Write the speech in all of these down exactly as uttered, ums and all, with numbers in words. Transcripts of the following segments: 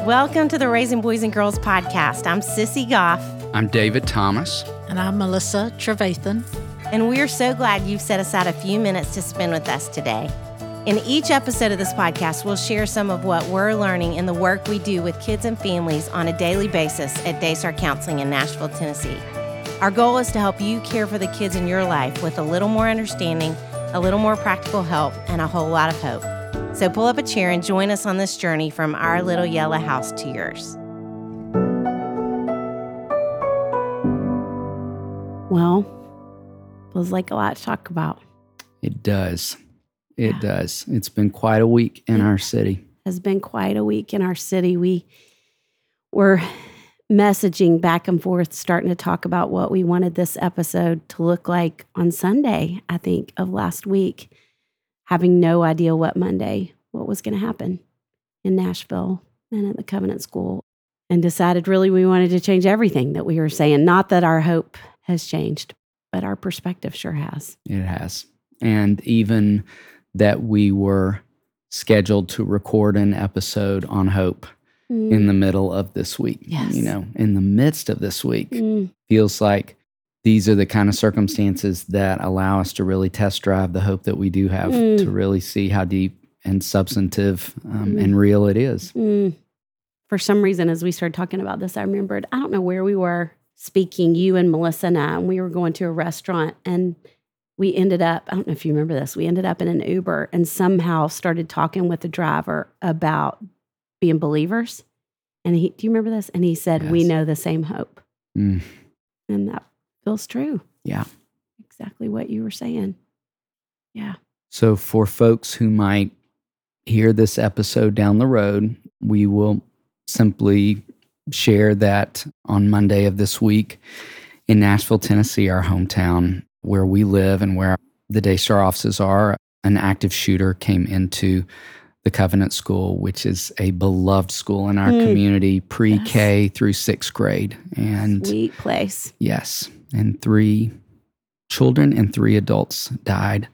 Welcome to the Raising Boys and Girls podcast. I'm Sissy Goff. I'm David Thomas. And I'm Melissa Trevathan. And we're so glad you've set aside a few minutes to spend with us today. In each episode of this podcast, we'll share some of what we're learning in the work we do with kids and families on a daily basis at Daystar Counseling in Nashville, Tennessee. Our goal is to help you care for the kids in your life with a little more understanding, a little more practical help, and a whole lot of hope. So pull up a chair and join us on this journey from our little yellow house to yours. Well, feels like a lot to talk about. It does. It yeah. does. It's been quite a week in it our city. Has been quite a week in our city. We were messaging back and forth, starting to talk about what we wanted this episode to look like on Sunday, I think, of last week, having no idea what Monday, what was going to happen in Nashville and at the Covenant School, and decided really we wanted to change everything that we were saying. Not that our hope has changed, but our perspective sure has. It has. And even that we were scheduled to record an episode on hope mm. in the middle of this week, yes. you know, in the midst of this week, mm. feels like these are the kind of circumstances that allow us to really test drive the hope that we do have, mm. to really see how deep and substantive um, mm. and real it is. Mm. For some reason, as we started talking about this, I remembered, I don't know where we were speaking, you and Melissa and I, and we were going to a restaurant, and we ended up, I don't know if you remember this, we ended up in an Uber and somehow started talking with the driver about being believers. And he, do you remember this? And he said, yes. we know the same hope. Mm. And that feels true. Yeah. Exactly what you were saying. Yeah. So for folks who might hear this episode down the road, we will simply share that on Monday of this week in Nashville, Tennessee, our hometown, where we live and where the Daystar offices are, an active shooter came into the Covenant School, which is a beloved school in our mm. community, pre-K yes. through sixth grade. And sweet place. Yes. And three children and three adults died.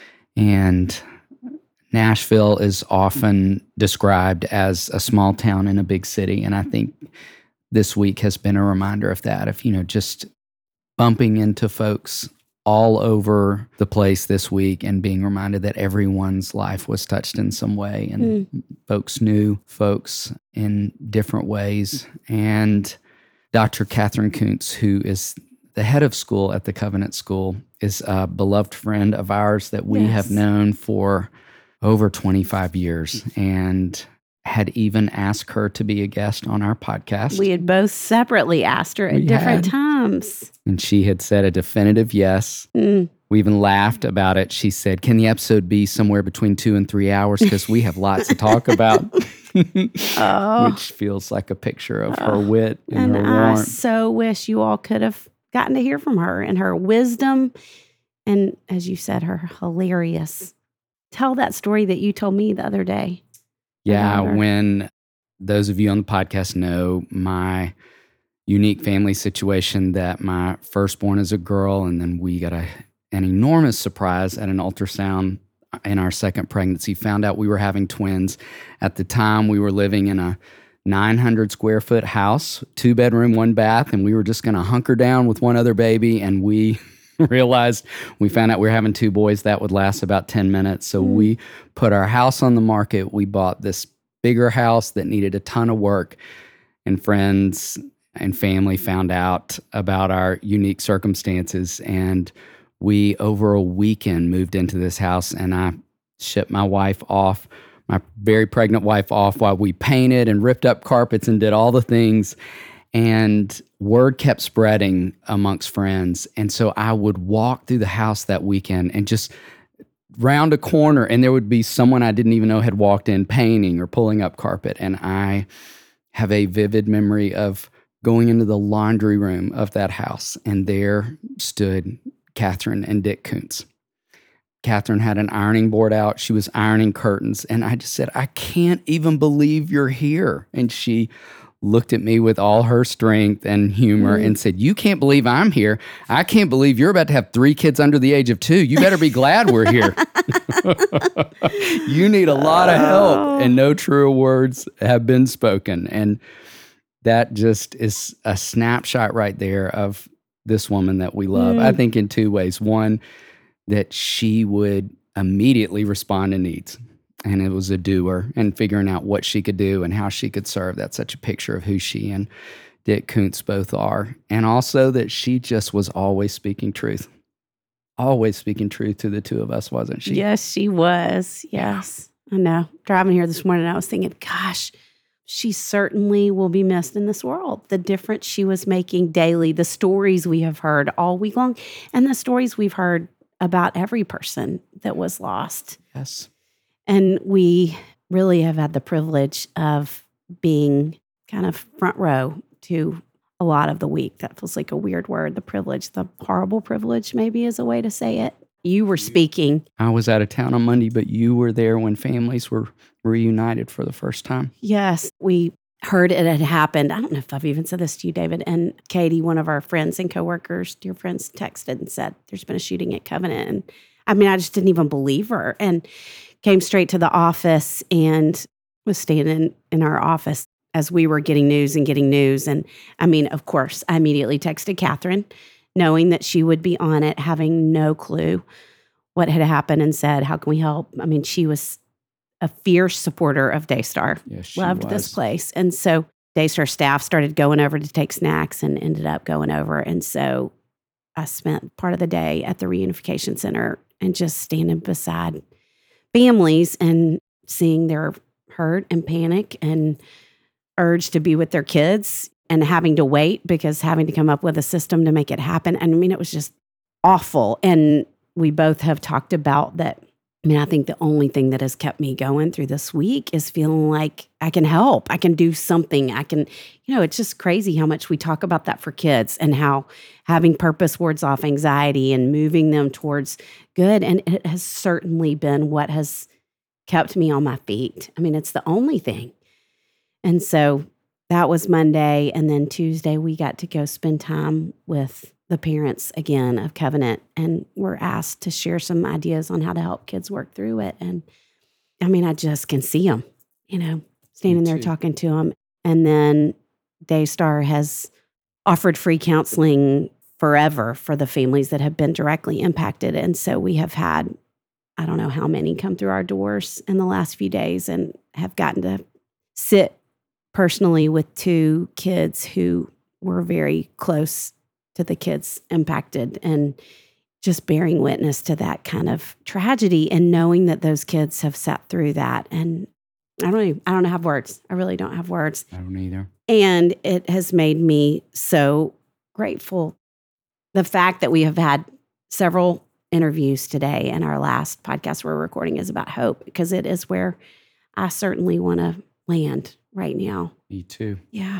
And Nashville is often described as a small town in a big city. And I think this week has been a reminder of that, of, you know, just bumping into folks all over the place this week and being reminded that everyone's life was touched in some way. And mm. folks knew folks in different ways. And Doctor Catherine Kuntz, who is the head of school at the Covenant School, is a beloved friend of ours that we yes. have known for over twenty-five years, and had even asked her to be a guest on our podcast. We had both separately asked her at we different had. times. And she had said a definitive yes. Mm. We even laughed about it. She said, can the episode be somewhere between two and three hours? Because we have lots to talk about. oh. Which feels like a picture of oh. her wit and and, her warmth. I so wish you all could have gotten to hear from her and her wisdom. And as you said, her hilarious. Tell that story that you told me the other day. Yeah, when those of you on the podcast know my unique family situation, that my firstborn is a girl, and then we got a, an enormous surprise at an ultrasound in our second pregnancy, found out we were having twins. At the time, we were living in a nine hundred square foot house, two bedroom, one bath, and we were just going to hunker down with one other baby, and we realized we found out we were having two boys that would last about ten minutes. So mm. we put our house on the market. We bought this bigger house that needed a ton of work, and friends and family found out about our unique circumstances. And we, over a weekend, moved into this house, and I shipped my wife off, my very pregnant wife off, while we painted and ripped up carpets and did all the things. And word kept spreading amongst friends. And so I would walk through the house that weekend and just round a corner, and there would be someone I didn't even know had walked in painting or pulling up carpet. And I have a vivid memory of going into the laundry room of that house, and there stood Catherine and Dick Kuntz. Catherine had an ironing board out. She was ironing curtains. And I just said, I can't even believe you're here. And she looked at me with all her strength and humor mm. and said, "You can't believe I'm here. I can't believe you're about to have three kids under the age of two. You better be glad we're here. You need a lot of help." And no truer words have been spoken. And that just is a snapshot right there of this woman that we love. Mm. I think in two ways. One, that she would immediately respond to needs. And it was a doer and figuring out what she could do and how she could serve. That's such a picture of who she and Dick Koontz both are. And also that she just was always speaking truth. Always speaking truth to the two of us, wasn't she? Yes, she was. Yes. I know. Driving here this morning, I was thinking, gosh, she certainly will be missed in this world. The difference she was making daily, the stories we have heard all week long, and the stories we've heard about every person that was lost. Yes. And we really have had the privilege of being kind of front row to a lot of the week. That feels like a weird word, the privilege, the horrible privilege maybe is a way to say it. You were speaking. I was out of town on Monday, but you were there when families were reunited for the first time. Yes, we heard it had happened. I don't know if I've even said this to you, David. And Katie, one of our friends and coworkers, dear friends, texted and said, "There's been a shooting at Covenant." And I mean, I just didn't even believe her. And came straight to the office and was standing in our office as we were getting news and getting news. And I mean, of course, I immediately texted Catherine, knowing that she would be on it, having no clue what had happened, and said, "How can we help?" I mean, she was a fierce supporter of Daystar. Yes, she Loved was. this place. And so Daystar staff started going over to take snacks and ended up going over. And so I spent part of the day at the reunification center and just standing beside families and seeing their hurt and panic and urge to be with their kids and having to wait because having to come up with a system to make it happen. And I mean, it was just awful. And we both have talked about that. I mean, I think the only thing that has kept me going through this week is feeling like I can help. I can do something. I can, you know, it's just crazy how much we talk about that for kids and how having purpose wards off anxiety and moving them towards good. And it has certainly been what has kept me on my feet. I mean, it's the only thing. And so that was Monday. And then Tuesday, we got to go spend time with the parents again of Covenant, and were asked to share some ideas on how to help kids work through it. And I mean, I just can see them, you know, standing there talking to them. And then Daystar has offered free counseling forever for the families that have been directly impacted. And so we have had, I don't know how many come through our doors in the last few days, and have gotten to sit personally with two kids who were very close to the kids impacted, and just bearing witness to that kind of tragedy and knowing that those kids have sat through that. And I don't even, I don't have words. I really don't have words. I don't either. And it has made me so grateful. The fact that we have had several interviews today, and our last podcast we're recording is about hope, because it is where I certainly want to land right now. Me too. Yeah.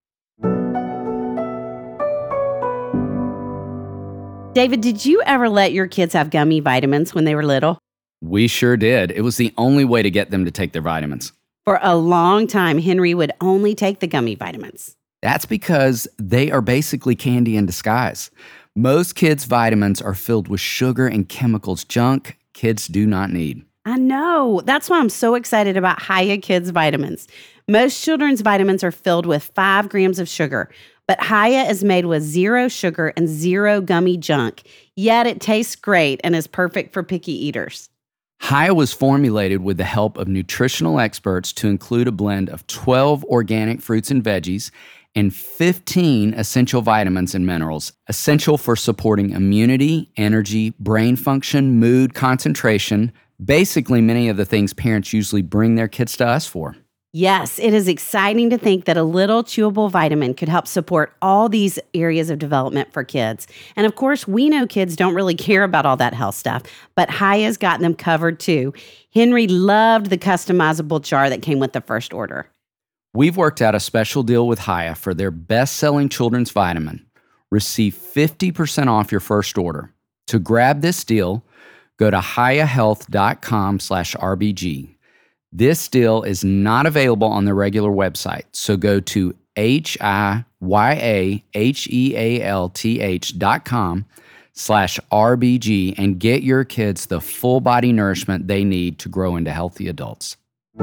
David, did you ever let your kids have gummy vitamins when they were little? We sure did. It was the only way to get them to take their vitamins. For a long time, Henry would only take the gummy vitamins. That's because they are basically candy in disguise. Most kids' vitamins are filled with sugar and chemicals, junk kids do not need. I know. That's why I'm so excited about Hiya Kids vitamins. Most children's vitamins are filled with five grams of sugar, but Hiya is made with zero sugar and zero gummy junk, yet it tastes great and is perfect for picky eaters. Hiya was formulated with the help of nutritional experts to include a blend of twelve organic fruits and veggies and fifteen essential vitamins and minerals, essential for supporting immunity, energy, brain function, mood, concentration, basically many of the things parents usually bring their kids to us for. Yes, it is exciting to think that a little chewable vitamin could help support all these areas of development for kids. And of course, we know kids don't really care about all that health stuff, but Hiya's gotten them covered too. Henry loved the customizable jar that came with the first order. We've worked out a special deal with Hiya for their best-selling children's vitamin. Receive fifty percent off your first order. To grab this deal, go to hiyahealth.com slash RBG. This deal is not available on the regular website, so go to H-I-Y-A-H-E-A-L-T-H dot com slash R-B-G and get your kids the full body nourishment they need to grow into healthy adults.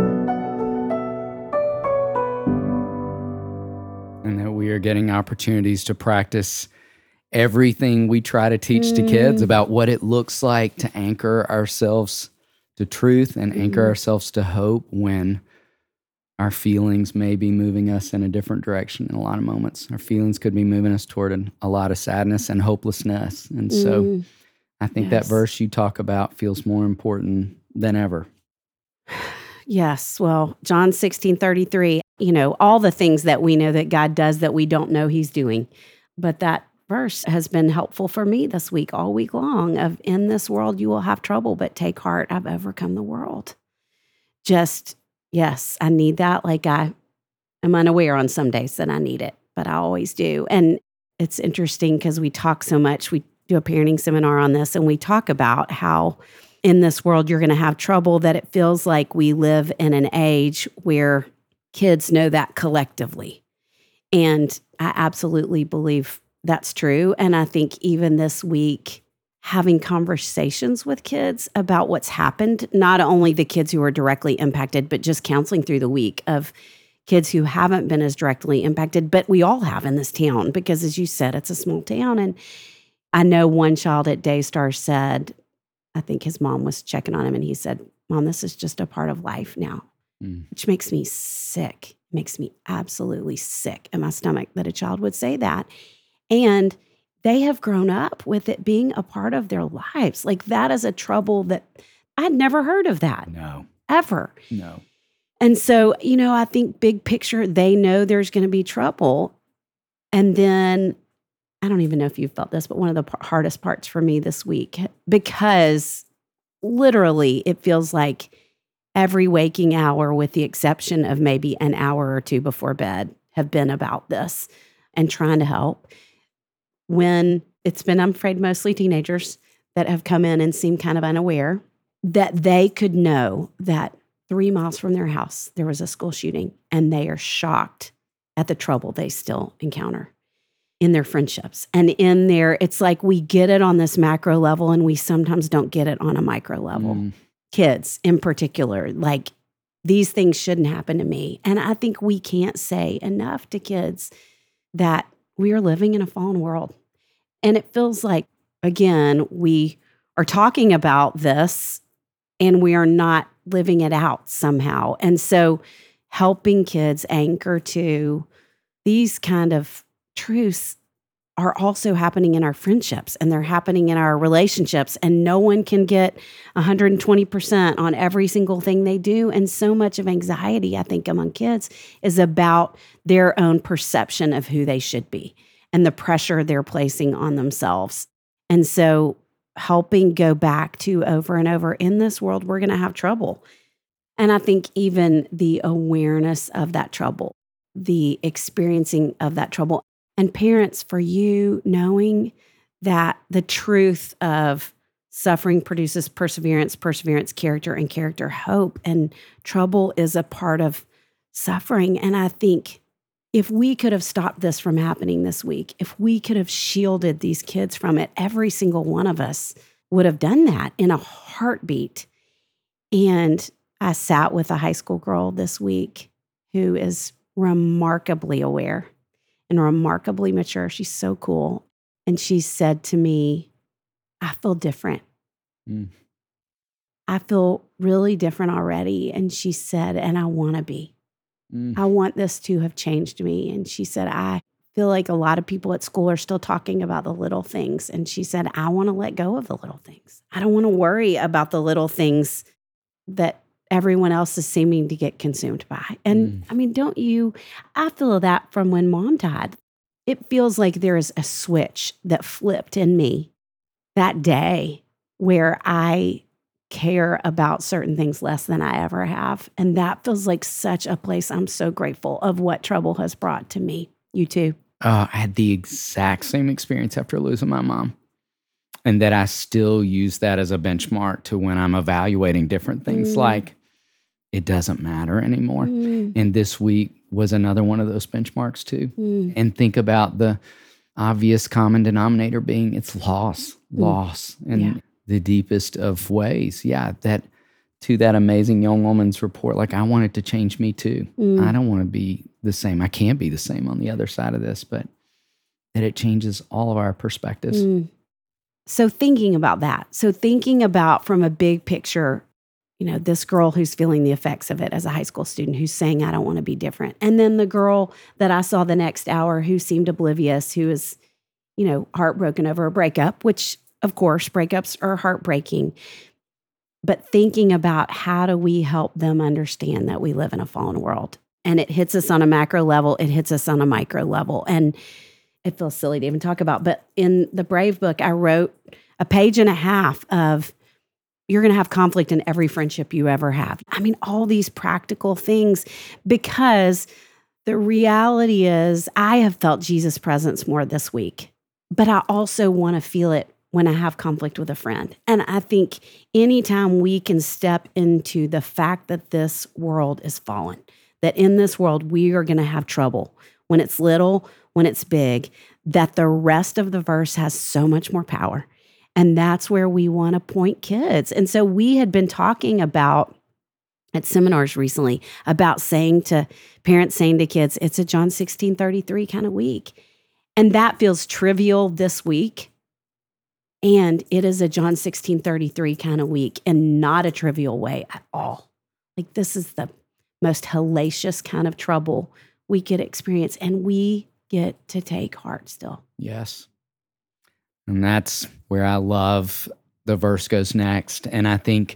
And that we are getting opportunities to practice everything we try to teach mm. to kids about what it looks like to anchor ourselves to truth and anchor mm. ourselves to hope when our feelings may be moving us in a different direction in a lot of moments. Our feelings could be moving us toward an, a lot of sadness and hopelessness. And so mm. I think yes. that verse you talk about feels more important than ever. Yes. Well, John sixteen thirty-three, you know, all the things that we know that God does that we don't know he's doing. But that verse has been helpful for me this week, all week long, of in this world you will have trouble, but take heart, I've overcome the world. Just, yes, I need that. Like I am unaware on some days that I need it, but I always do. And it's interesting because we talk so much. We do a parenting seminar on this, and we talk about how in this world you're going to have trouble, that it feels like we live in an age where kids know that collectively. And I absolutely believe that's true. And I think even this week, having conversations with kids about what's happened, not only the kids who are directly impacted, but just counseling through the week of kids who haven't been as directly impacted, but we all have in this town because, as you said, it's a small town. And I know one child at Daystar said, I think his mom was checking on him, and he said, Mom, this is just a part of life now, mm. which makes me sick, makes me absolutely sick in my stomach that a child would say that. And they have grown up with it being a part of their lives. Like that is a trouble that I'd never heard of that. No. Ever. No. And so, you know, I think big picture, they know there's going to be trouble. And then, I don't even know if you've felt this, but one of the p- hardest parts for me this week, because literally it feels like every waking hour, with the exception of maybe an hour or two before bed, have been about this and trying to help. When it's been, I'm afraid, mostly teenagers that have come in and seem kind of unaware, that they could know that three miles from their house, there was a school shooting, and they are shocked at the trouble they still encounter in their friendships. And in their, it's like we get it on this macro level, and we sometimes don't get it on a micro level. Mm. Kids in particular, like these things shouldn't happen to me. And I think we can't say enough to kids that we are living in a fallen world. And it feels like, again, we are talking about this and we are not living it out somehow. And so helping kids anchor to these kind of truths are also happening in our friendships, and they're happening in our relationships, and no one can get one hundred twenty percent on every single thing they do. And so much of anxiety, I think, among kids is about their own perception of who they should be and the pressure they're placing on themselves. And so helping go back to over and over, in this world, we're going to have trouble. And I think even the awareness of that trouble, the experiencing of that trouble, and parents, for you knowing that the truth of suffering produces perseverance, perseverance, character, and character, hope, and trouble is a part of suffering. And I think if we could have stopped this from happening this week, if we could have shielded these kids from it, every single one of us would have done that in a heartbeat. And I sat with a high school girl this week who is remarkably aware and remarkably mature. She's so cool. And she said to me, I feel different. Mm. I feel really different already. And she said, and I want to be. Mm. I want this to have changed me. And she said, I feel like a lot of people at school are still talking about the little things. And she said, I want to let go of the little things. I don't want to worry about the little things that everyone else is seeming to get consumed by. And mm. I mean, don't you, I feel that from when Mom died. It feels like there is a switch that flipped in me that day where I care about certain things less than I ever have. And that feels like such a place I'm so grateful of what trouble has brought to me. You too? Uh, I had the exact same experience after losing my mom. And that I still use that as a benchmark to when I'm evaluating different things mm. like, it doesn't matter anymore. Mm. And this week was another one of those benchmarks too. Mm. And think about the obvious common denominator being it's loss, loss in Yeah. the deepest of ways. Yeah, that to that amazing young woman's report, like I want it to change me too. Mm. I don't want to be the same. I can't be the same on the other side of this, but that it changes all of our perspectives. Mm. So thinking about that, so thinking about from a big picture, you know, this girl who's feeling the effects of it as a high school student who's saying, I don't want to be different. And then the girl that I saw the next hour who seemed oblivious, who is, you know, heartbroken over a breakup, which of course breakups are heartbreaking. But thinking about how do we help them understand that we live in a fallen world? And it hits us on a macro level, it hits us on a micro level. And it feels silly to even talk about, but in the Brave book, I wrote a page and a half of you're going to have conflict in every friendship you ever have. I mean, all these practical things, because the reality is I have felt Jesus' presence more this week, but I also want to feel it when I have conflict with a friend. And I think anytime we can step into the fact that this world is fallen, that in this world we are going to have trouble when it's little, when it's big, that the rest of the verse has so much more power. And that's where we want to point kids. And so we had been talking about at seminars recently about saying to parents, saying to kids, it's a John sixteen thirty-three kind of week. And that feels trivial this week. And it is a John sixteen thirty-three kind of week and not a trivial way at all. Like this is the most hellacious kind of trouble we could experience. And we get to take heart still. Yes. And that's where I love the verse goes next. And I think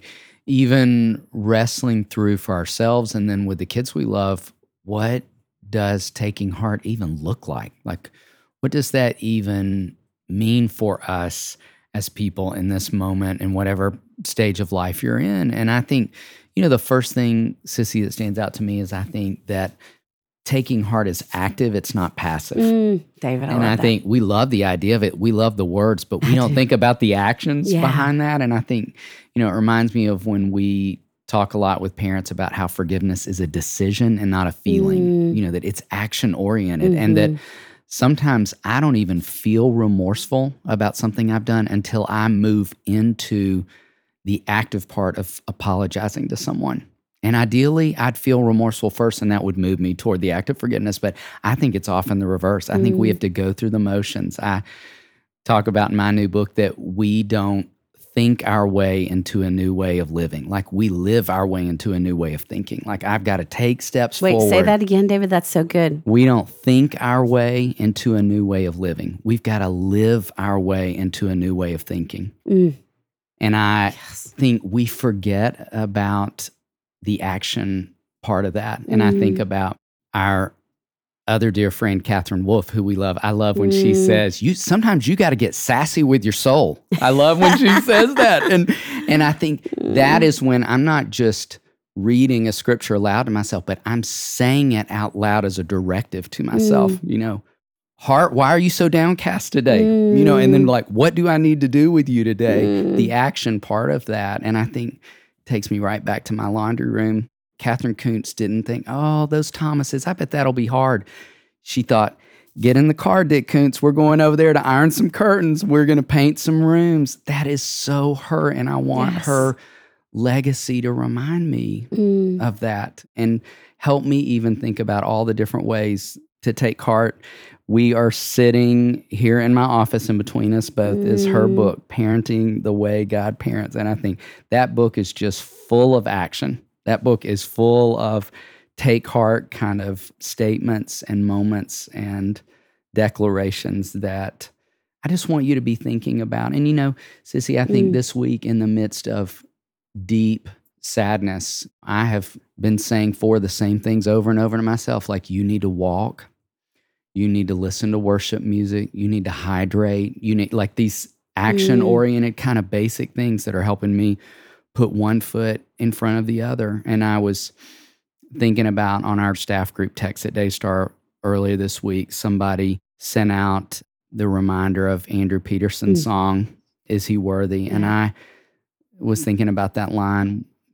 even wrestling through for ourselves and then with the kids we love, what does taking heart even look like? Like, what does that even mean for us as people in this moment in whatever stage of life you're in? And I think, you know, the first thing, Sissy, that stands out to me is I think that taking heart is active, it's not passive. Mm, David, I and love I that. think we love the idea of it. We love the words, but we I don't do. think about the actions Yeah. behind that. And I think, you know, it reminds me of when we talk a lot with parents about how forgiveness is a decision and not a feeling, Mm. you know, that it's action oriented and that sometimes I don't even feel remorseful about something I've done until I move into the active part of apologizing to someone. And ideally, I'd feel remorseful first, and that would move me toward the act of forgiveness. But I think it's often the reverse. I think we have to go through the motions. I talk about in my new book that we don't think our way into a new way of living. Like we live our way into a new way of thinking. Like I've got to take steps Wait, forward. say that again, David. That's so good. We don't think our way into a new way of living. We've got to live our way into a new way of thinking. Mm. And I Yes. think we forget about the action part of that. And I think Mm. about our other dear friend, Catherine Wolfe, who we love. I love when she Mm. says, "You sometimes you got to get sassy with your soul." I love when she says that. And and I think that is when I'm not just reading a scripture aloud to myself, but I'm saying it out loud as a directive to myself. Mm. You know, heart, why are you so downcast today? You know, and then Mm. like, what do I need to do with you today? Mm. The action part of that. And I think takes me right back to my laundry room. Catherine Kuntz didn't think, oh, those Thomases, I bet that'll be hard. She thought, get in the car, Dick Kuntz. We're going over there to iron some curtains. We're going to paint some rooms. That is so her. And I want Yes. her legacy to remind me Mm. of that and help me even think about all the different ways to take heart. We are sitting here in my office, and between us both is her Mm. book, Parenting the Way God Parents. And I think that book is just full of action. That book is full of take heart kind of statements and moments and declarations that I just want you to be thinking about. And, you know, Sissy, I think Mm. this week in the midst of deep sadness, I have been saying for the same things over and over to myself, like you need to walk. You need to listen to worship music. You need to hydrate. You need like these action-oriented kind of basic things that are helping me put one foot in front of the other. And I was thinking about on our staff group text at Daystar earlier this week, somebody sent out the reminder of Andrew Peterson's Mm. song, Is He Worthy? And I was thinking about that line,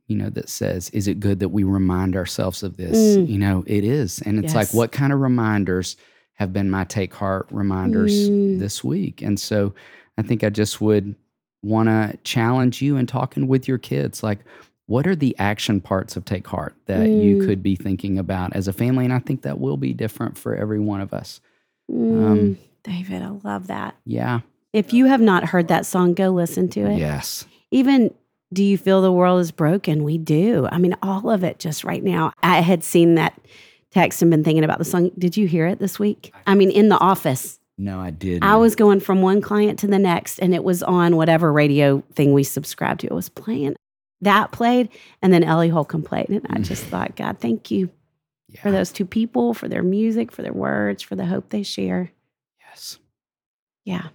you know, that says, is it good that we remind ourselves of this? Mm. You know, it is. And it's Yes. like, what kind of reminders have been my Take Heart reminders Mm. this week? And so I think I just would want to challenge you in talking with your kids. Like, what are the action parts of Take Heart that Mm. you could be thinking about as a family? And I think that will be different for every one of us. Mm. Um, David, I love that. Yeah. If you have not heard that song, go listen to it. Yes. Even Do You Feel the World is Broken? We do. I mean, all of it just right now. I had seen that text and been thinking about the song. Did you hear it this week? I mean, in the office. No, I didn't. I was going from one client to the next, and it was on whatever radio thing we subscribed to. It was playing. That played, and then Ellie Holcomb played. And I just thought, God, thank you Yeah. for those two people, for their music, for their words, for the hope they share. Yes. Yeah.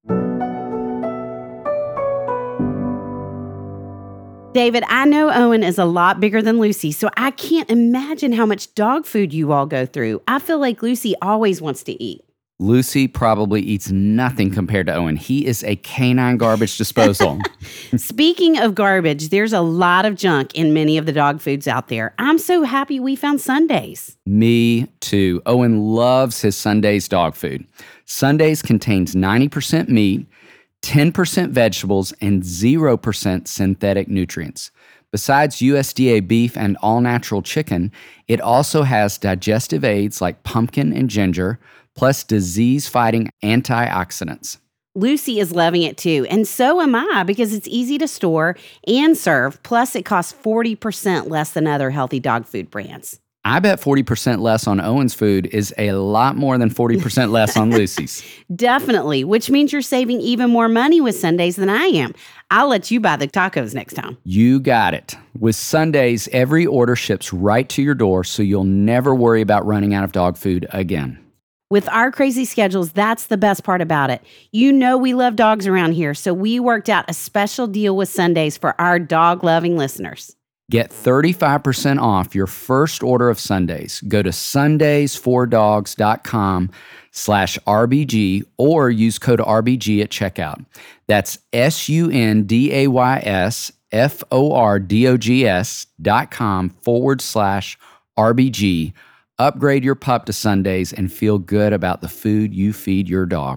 David, I know Owen is a lot bigger than Lucy, so I can't imagine how much dog food you all go through. I feel like Lucy always wants to eat. Lucy probably eats nothing compared to Owen. He is a canine garbage disposal. Speaking of garbage, there's a lot of junk in many of the dog foods out there. I'm so happy we found Sundays. Me too. Owen loves his Sundays dog food. Sundays contains ninety percent meat, ten percent vegetables, and zero percent synthetic nutrients. Besides U S D A beef and all-natural chicken, it also has digestive aids like pumpkin and ginger, plus disease-fighting antioxidants. Lucy is loving it too, and so am I because it's easy to store and serve, plus it costs forty percent less than other healthy dog food brands. I bet forty percent less on Owen's food is a lot more than forty percent less on Lucy's. Definitely, which means you're saving even more money with Sundays than I am. I'll let you buy the tacos next time. You got it. With Sundays, every order ships right to your door, so you'll never worry about running out of dog food again. With our crazy schedules, that's the best part about it. You know we love dogs around here, so we worked out a special deal with Sundays for our dog-loving listeners. Get thirty-five percent off your first order of Sundays. Go to sundays4dogs.com slash RBG or use code R B G at checkout. That's S-U-N-D-A-Y-S F-O-R-D-O-G-S dot com forward slash RBG. Upgrade your pup to Sundays and feel good about the food you feed your dog.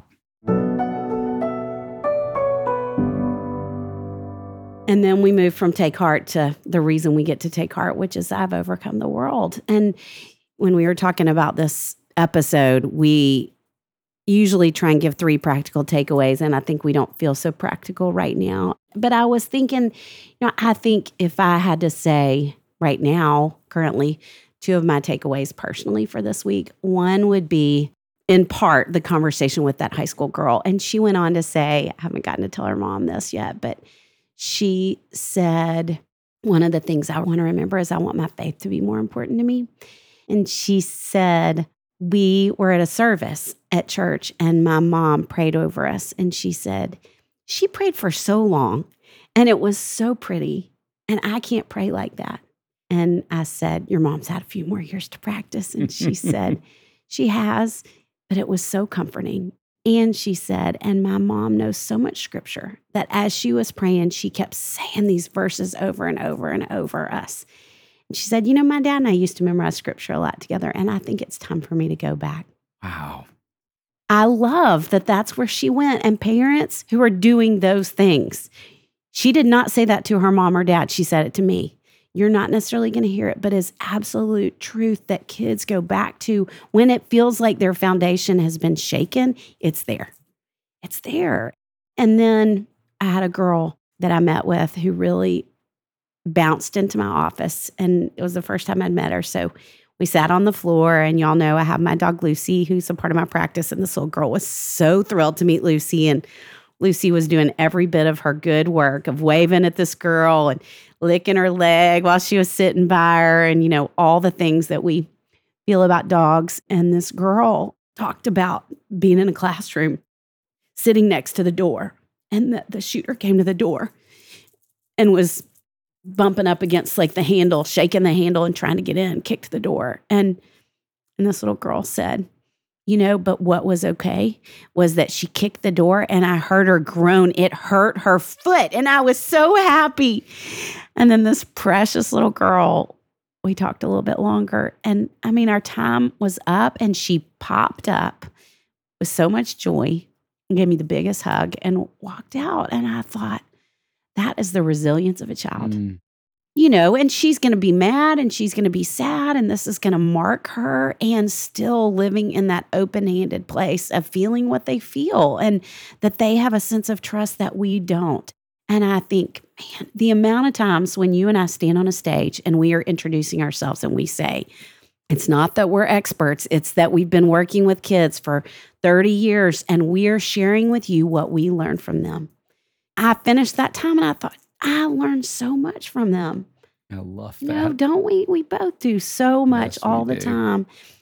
And then we move from Take Heart to the reason we get to Take Heart, which is I've overcome the world. And when we were talking about this episode, we usually try and give three practical takeaways, and I think we don't feel so practical right now. But I was thinking, you know, I think if I had to say right now, currently, two of my takeaways personally for this week, one would be in part the conversation with that high school girl. And she went on to say, I haven't gotten to tell her mom this yet, but she said, one of the things I want to remember is I want my faith to be more important to me. And she said, we were at a service at church and my mom prayed over us. And she said, she prayed for so long and it was so pretty. And I can't pray like that. And I said, your mom's had a few more years to practice. And she said, she has, but it was so comforting. And she said, and my mom knows so much scripture that as she was praying, she kept saying these verses over and over and over us. And she said, you know, my dad and I used to memorize scripture a lot together, and I think it's time for me to go back. Wow. I love that that's where she went. And parents who are doing those things, she did not say that to her mom or dad. She said it to me. You're not necessarily going to hear it, but it's absolute truth that kids go back to when it feels like their foundation has been shaken. It's there. It's there. And then I had a girl that I met with who really bounced into my office, and it was the first time I'd met her. So we sat on the floor, and y'all know I have my dog Lucy, who's a part of my practice, and this little girl was so thrilled to meet Lucy, and Lucy was doing every bit of her good work of waving at this girl and licking her leg while she was sitting by her, and, you know, all the things that we feel about dogs. And this girl talked about being in a classroom, sitting next to the door, and the, the shooter came to the door and was bumping up against like the handle, shaking the handle and trying to get in, kicked the door. And, and this little girl said, you know, but what was okay was that she kicked the door and I heard her groan. It hurt her foot. And I was so happy. And then this precious little girl, we talked a little bit longer. And I mean, our time was up and she popped up with so much joy and gave me the biggest hug and walked out. And I thought, that is the resilience of a child. Mm. You know, and she's going to be mad and she's going to be sad and this is going to mark her, and still living in that open-handed place of feeling what they feel and that they have a sense of trust that we don't. And I think, man, the amount of times when you and I stand on a stage and we are introducing ourselves and we say, it's not that we're experts, it's that we've been working with kids for thirty years and we are sharing with you what we learned from them. I finished that time and I thought, I learned so much from them. I love that. No, don't we? We both do so much yes, all the do. time.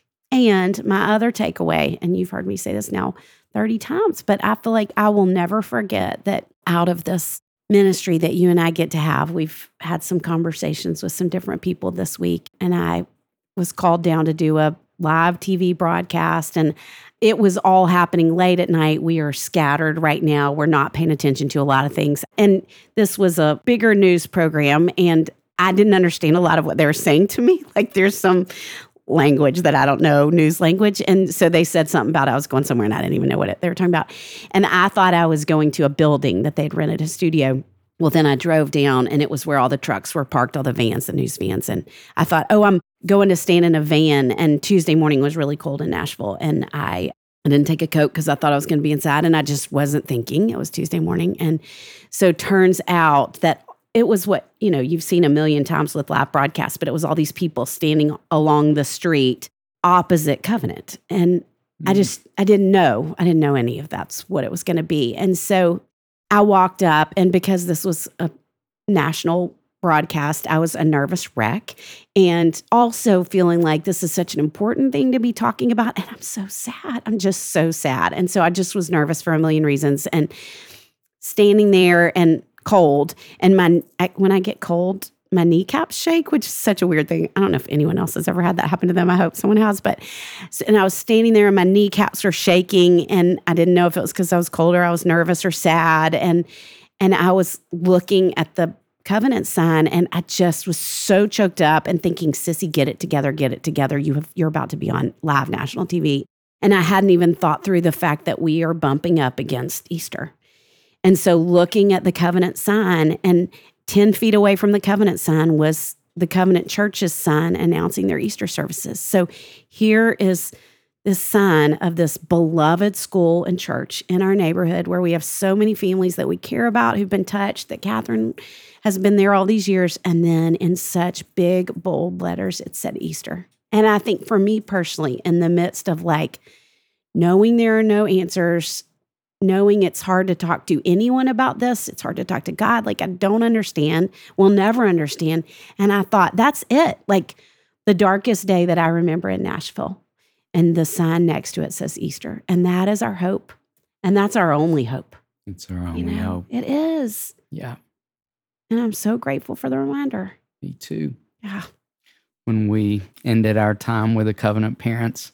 And my other takeaway, and you've heard me say this now thirty times, but I feel like I will never forget that out of this ministry that you and I get to have, we've had some conversations with some different people this week, and I was called down to do a live T V broadcast, and it was all happening late at night. We are scattered right now. We're not paying attention to a lot of things. And this was a bigger news program, and I didn't understand a lot of what they were saying to me. Like there's some language that I don't know, news language. And so they said something about I was going somewhere and I didn't even know what it, they were talking about. And I thought I was going to a building that they'd rented a studio. Well, then I drove down and it was where all the trucks were parked, all the vans, the news vans. And I thought, oh, I'm going to stand in a van. And Tuesday morning was really cold in Nashville. And I, I didn't take a coat because I thought I was going to be inside. And I just wasn't thinking. It was Tuesday morning. And so turns out that it was what, you know, you've seen a million times with live broadcasts, but it was all these people standing along the street opposite Covenant. And mm-hmm. I just, I didn't know. I didn't know any of that's what it was going to be. And so I walked up, and because this was a national broadcast, I was a nervous wreck, and also feeling like this is such an important thing to be talking about. And I'm so sad. I'm just so sad. And so I just was nervous for a million reasons, and standing there and cold. And my I, when I get cold, my kneecaps shake, which is such a weird thing. I don't know if anyone else has ever had that happen to them. I hope someone has. But and I was standing there and my kneecaps were shaking, and I didn't know if it was because I was cold or I was nervous or sad. And and I was looking at the Covenant sign, and I just was so choked up and thinking, Sissy, get it together, get it together. You have, you're about to be on live national T V. And I hadn't even thought through the fact that we are bumping up against Easter. And so looking at the Covenant sign, and ten feet away from the Covenant sign was the Covenant Church's sign announcing their Easter services. So here is this sign of this beloved school and church in our neighborhood where we have so many families that we care about who've been touched, that Catherine has been there all these years. And then in such big, bold letters, it said Easter. And I think for me personally, in the midst of like knowing there are no answers, knowing it's hard to talk to anyone about this, it's hard to talk to God. Like, I don't understand. We'll never understand. And I thought, that's it. Like the darkest day that I remember in Nashville, and the sign next to it says Easter. And that is our hope. And that's our only hope. It's our only you know, hope. It is. Yeah. And I'm so grateful for the reminder. Me too. Yeah. When we ended our time with the Covenant parents,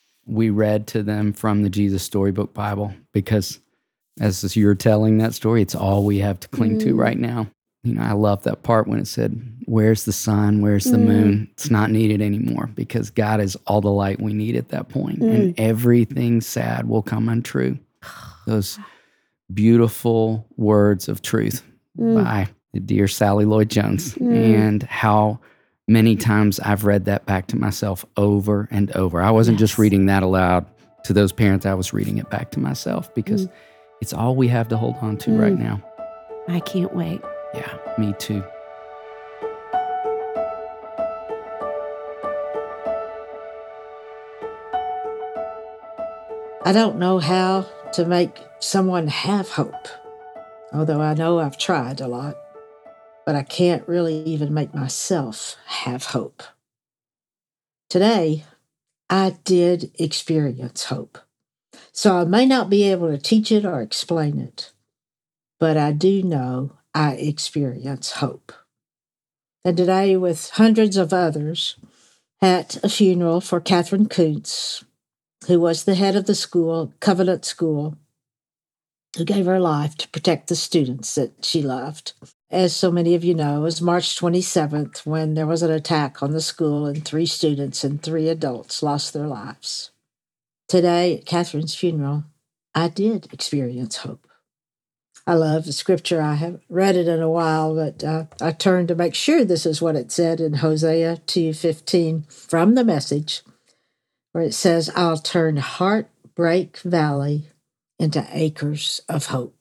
we read to them from the Jesus Storybook Bible, because as you're telling that story, it's all we have to cling mm. to right now. You know, I love that part when it said, where's the sun? Where's the mm. moon? It's not needed anymore, because God is all the light we need at that point. Mm. And everything sad will come untrue. Those beautiful words of truth mm. by the dear Sally Lloyd Jones. Mm. And how many times I've read that back to myself over and over. I wasn't yes. just reading that aloud to those parents. I was reading it back to myself, because mm. it's all we have to hold on to mm. right now. I can't wait. Yeah, me too. I don't know how to make someone have hope, although I know I've tried a lot, but I can't really even make myself have hope. Today, I did experience hope, so I may not be able to teach it or explain it, but I do know I experience hope. And today, with hundreds of others, at a funeral for Catherine Kuntz, who was the head of the school, Covenant School, who gave her life to protect the students that she loved. As so many of you know, it was March twenty-seventh when there was an attack on the school and three students and three adults lost their lives. Today, at Catherine's funeral, I did experience hope. I love the scripture. I haven't read it in a while, but uh, I turned to make sure this is what it said in Hosea two fifteen from the Message, where it says, I'll turn Heartbreak Valley into acres of hope.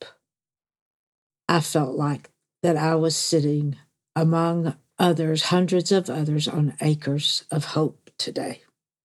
I felt like that I was sitting among others, hundreds of others, on acres of hope today.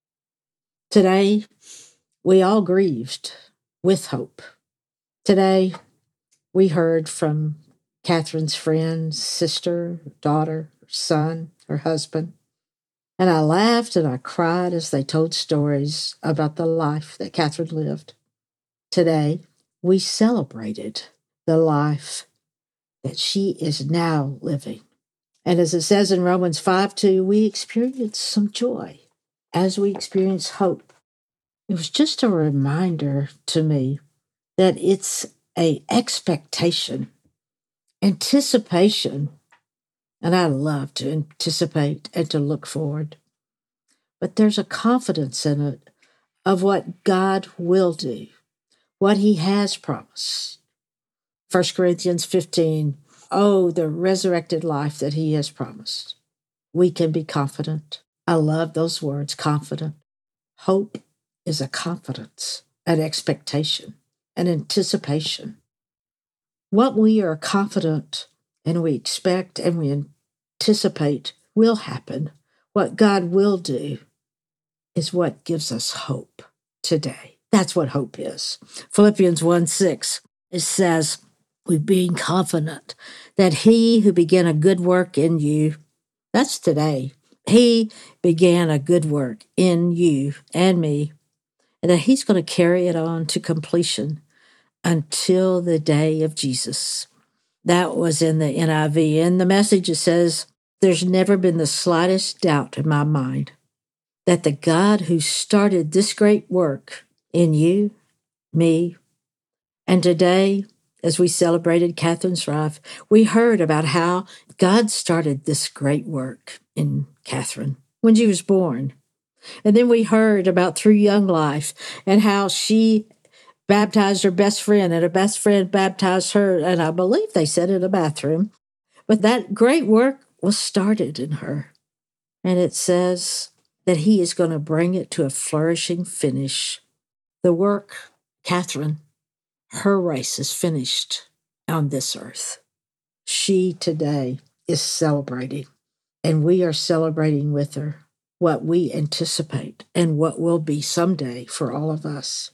Today, we all grieved with hope. Today, we heard from Catherine's friend, sister, daughter, son, her husband, and I laughed and I cried as they told stories about the life that Catherine lived. Today, we celebrated the life that she is now living. And as it says in Romans five two, we experienced some joy as we experience hope. It was just a reminder to me that it's a expectation, anticipation, and I love to anticipate and to look forward. But there's a confidence in it of what God will do, what he has promised. First Corinthians fifteen, oh, the resurrected life that he has promised. We can be confident. I love those words, confident. Hope is a confidence, an expectation, an anticipation. What we are confident and we expect and we anticipate will happen, what God will do, is what gives us hope today. That's what hope is. Philippians one six, it says, we being confident that he who began a good work in you, that's today, he began a good work in you and me, and that he's going to carry it on to completion until the day of Jesus. That was in the N I V. In the Message, it says, there's never been the slightest doubt in my mind that the God who started this great work in you, me, and today, as we celebrated Catherine's life, we heard about how God started this great work in Catherine when she was born. And then we heard about through Young Life and how she baptized her best friend, and her best friend baptized her, and I believe they said in a bathroom. But that great work was started in her. And it says that he is going to bring it to a flourishing finish. The work, Catherine, her race is finished on this earth. She today is celebrating, and we are celebrating with her what we anticipate and what will be someday for all of us.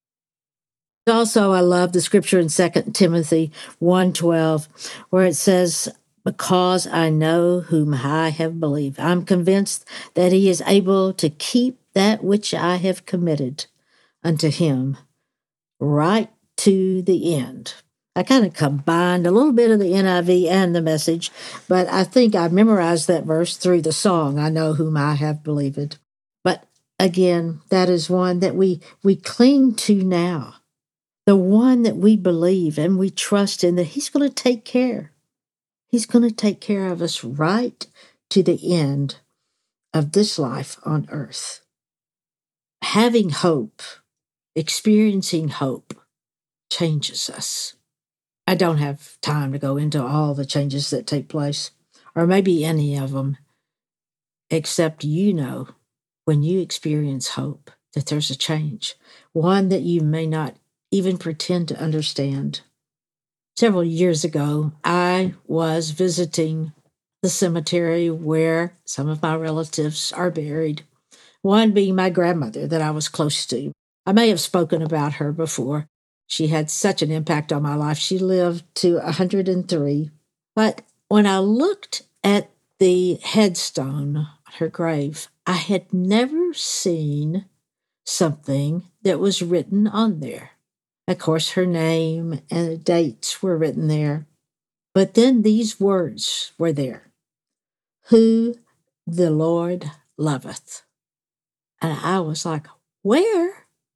Also, I love the scripture in Second Timothy one twelve, where it says, because I know whom I have believed, I'm convinced that he is able to keep that which I have committed unto him right to the end. I kind of combined a little bit of the N I V and the Message, but I think I memorized that verse through the song, I know whom I have believed. But again, that is one that we, we cling to now. The one that we believe and we trust in, that he's going to take care. He's going to take care of us right to the end of this life on earth. Having hope, experiencing hope, changes us. I don't have time to go into all the changes that take place, or maybe any of them, except you know when you experience hope that there's a change, one that you may not even pretend to understand. Several years ago, I was visiting the cemetery where some of my relatives are buried, one being my grandmother that I was close to. I may have spoken about her before. She had such an impact on my life. She lived to one hundred three. But when I looked at the headstone on her grave, I had never seen something that was written on there. Of course, her name and the dates were written there. But then these words were there. Who the Lord loveth. And I was like, where?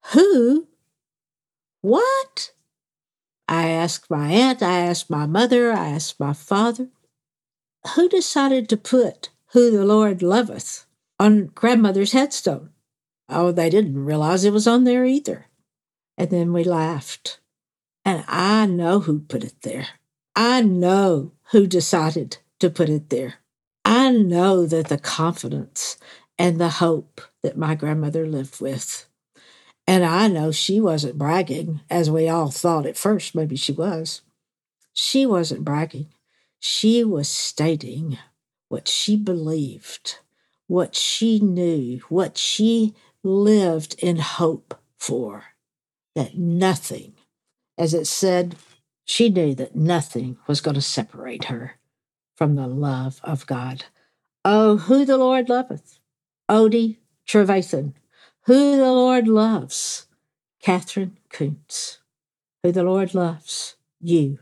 Who? What? I asked my aunt, I asked my mother, I asked my father. Who decided to put "Who the Lord loveth" on grandmother's headstone? Oh, they didn't realize it was on there either. And then we laughed. And I know who put it there. I know who decided to put it there. I know that the confidence and the hope that my grandmother lived with. And I know she wasn't bragging, as we all thought at first maybe she was. She wasn't bragging. She was stating what she believed, what she knew, what she lived in hope for, that nothing, as it said, she knew that nothing was going to separate her from the love of God. Oh, who the Lord loveth. Odie Trevathan. Who the Lord loves. Catherine Kuntz. Who the Lord loves. You.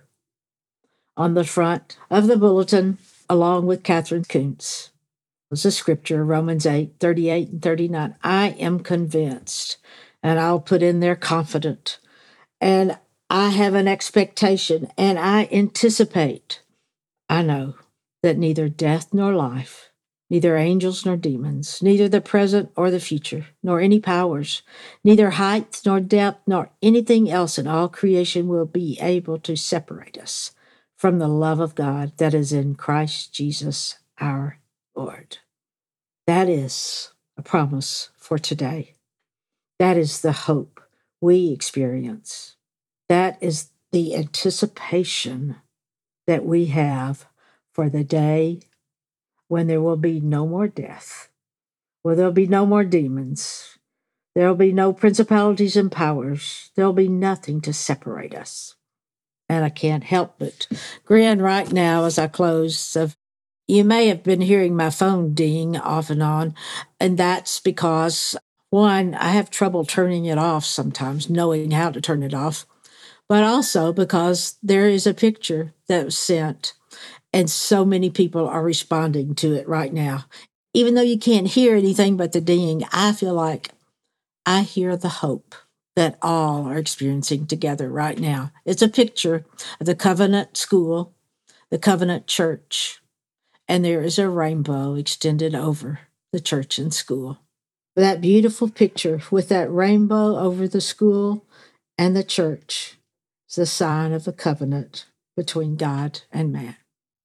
On the front of the bulletin, along with Catherine Kuntz, was a scripture, Romans eight, thirty-eight and thirty-nine. I am convinced, and I'll put in there confident, and I have an expectation, and I anticipate. I know that neither death nor life, neither angels nor demons, neither the present or the future, nor any powers, neither height nor depth, nor anything else in all creation will be able to separate us from the love of God that is in Christ Jesus our Lord. That is a promise for today. That is the hope we experience. That is the anticipation that we have for the day when there will be no more death, where there'll be no more demons, there'll be no principalities and powers, there'll be nothing to separate us. And I can't help but grin right now as I close. So you may have been hearing my phone ding off and on, and that's because, one, I have trouble turning it off sometimes, knowing how to turn it off, but also because there is a picture that was sent, and so many people are responding to it right now. Even though you can't hear anything but the dinging, I feel like I hear the hope that all are experiencing together right now. It's a picture of the Covenant School, the Covenant Church, and there is a rainbow extended over the church and school. That beautiful picture with that rainbow over the school and the church is the sign of the covenant between God and man.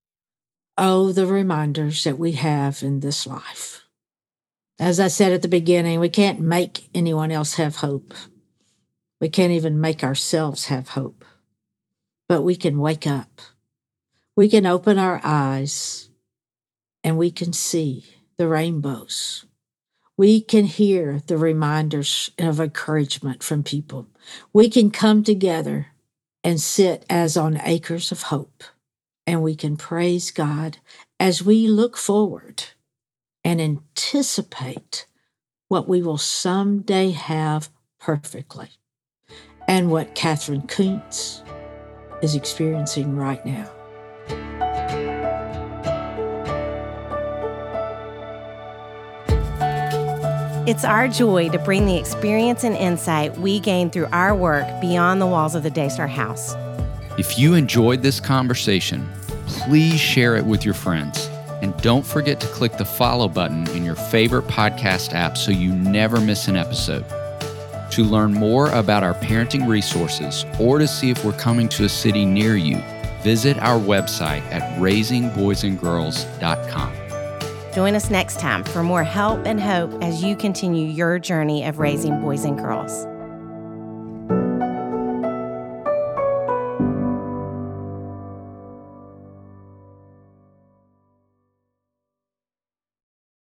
Oh, the reminders that we have in this life. As I said at the beginning, we can't make anyone else have hope. We can't even make ourselves have hope. But we can wake up. We can open our eyes and we can see the rainbows. We can hear the reminders of encouragement from people. We can come together and sit as on acres of hope. And we can praise God as we look forward and anticipate what we will someday have perfectly, and what Catherine Kuntz is experiencing right now. It's our joy to bring the experience and insight we gain through our work beyond the walls of the Daystar House. If you enjoyed this conversation, please share it with your friends. And don't forget to click the follow button in your favorite podcast app so you never miss an episode. To learn more about our parenting resources or to see if we're coming to a city near you, visit our website at raising boys and girls dot com. Join us next time for more help and hope as you continue your journey of raising boys and girls.